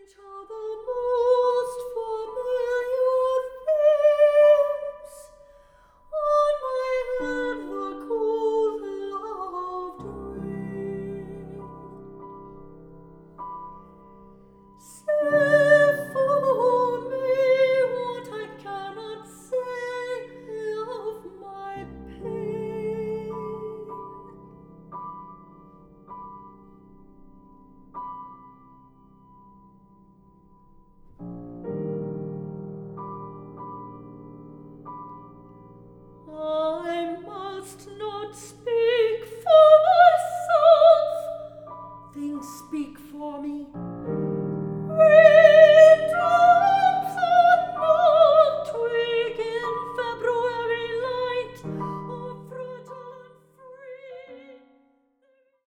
are the most familiar things on my head, the cold loved ring. Say for me what I cannot say of my pain. I must not speak for myself. Things speak for me.